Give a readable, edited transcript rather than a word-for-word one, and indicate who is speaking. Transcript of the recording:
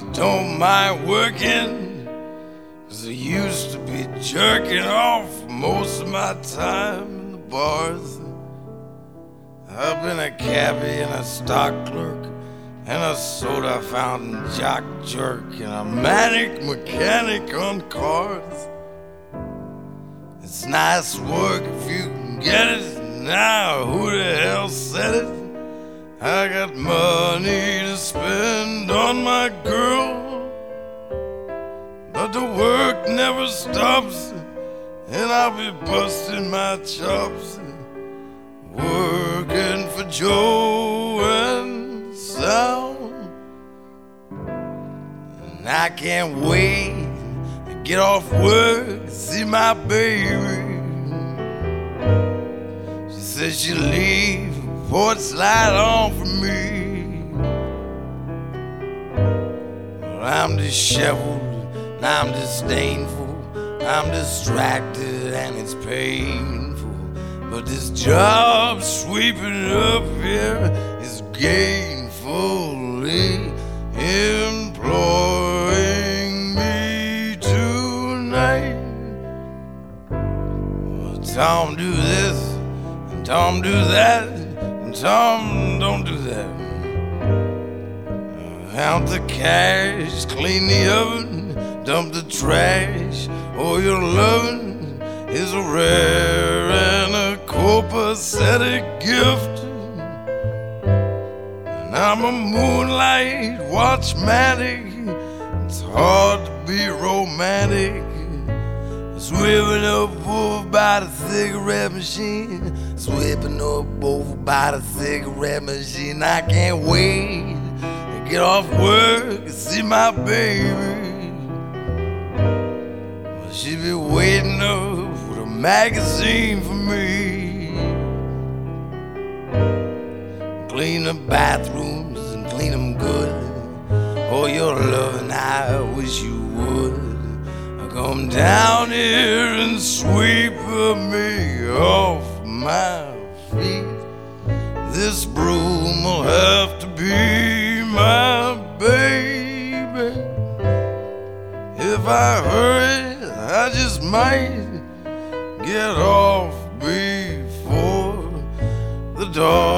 Speaker 1: don't mind working, 'cause I used to be jerking off most of my time in the bars. I've been a cabbie and a stock clerk and a soda fountain jock jerk and a manic mechanic on cars. It's nice work if you can get it. Now who the hell said it? I got money to spend on my girl, but the work never stops, and I'll be busting my chops, working for Joe and Sal. And I can't wait to get off work to see my baby. She says she'll leave before it's light on for me. Well, I'm disheveled and I'm disdainful, I'm distracted and it's painful, but this job sweeping up here is gainfully employing me tonight. Well, Tom do this and Tom do that, and Tom don't do that. Count the cash, clean the oven, dump the trash. Oh, your loving is a rare and a copacetic gift. And I'm a moonlight watchmatic. It's hard to be romantic. Swimming up over by the cigarette machine, sweeping up over by the cigarette machine. I can't wait to get off work and see my baby. Well, she be waiting up with a magazine for me. Clean the bathrooms and clean them good. Oh, your loving, I wish you would. Come down here and sweep me off my feet. This broom will have to be my baby. If I hurry, I just might get off before the dawn.